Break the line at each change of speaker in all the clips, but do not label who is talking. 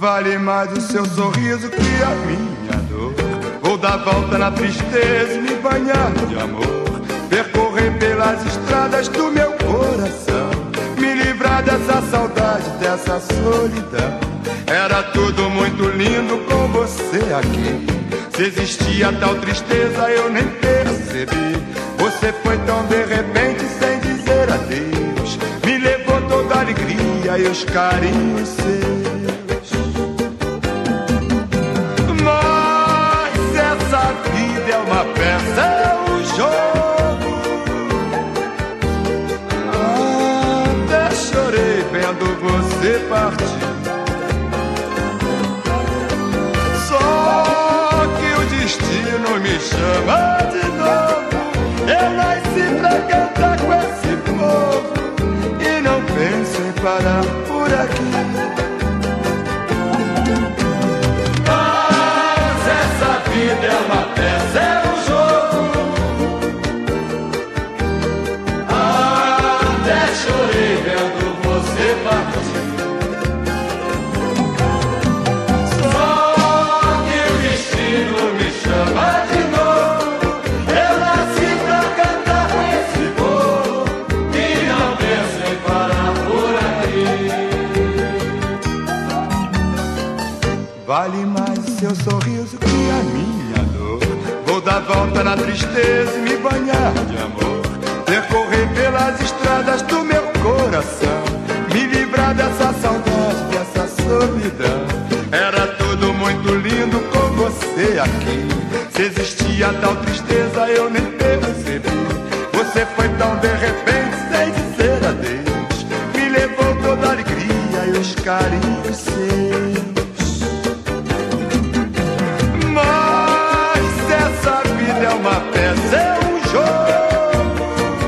Vale mais o seu sorriso que a minha dor. Vou dar volta na tristeza e me banhar de amor, percorrer pelas estradas do meu coração, me livrar dessa saudade, dessa solidão. Era tudo muito lindo com você aqui. Se existia tal tristeza eu nem percebi. Você foi tão de repente sem dizer adeus, me levou toda a alegria e os carinhos seus. Mas essa vida é uma peça, é um jogo. Até chorei vendo você partir. Só que o destino me chama de novo. Eu nasci pra cantar com esse povo e não penso em parar por aqui. Mas essa vida é uma peça, é um jogo. Até chorei vendo você partir. Só que o destino me chama de novo. Eu nasci pra cantar com esse povo e não penso em parar por aqui. Vale mais o seu sorriso que a minha dor. Vou dar volta na tristeza e me banhar de amor, percorrer pelas estradas do meu coração, me livrar dessa saudade, dessa solidão. Era tudo muito lindo com você aqui. Se existia tal tristeza eu nem percebi. Você foi tão de repente sem dizer adeus, me levou toda a alegria e os carinhos seus. Mas essa vida é uma peça, é um jogo.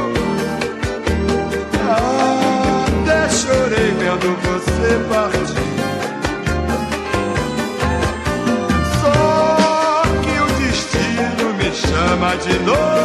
Até chorei vendo você partir. Só que o destino me chama de novo.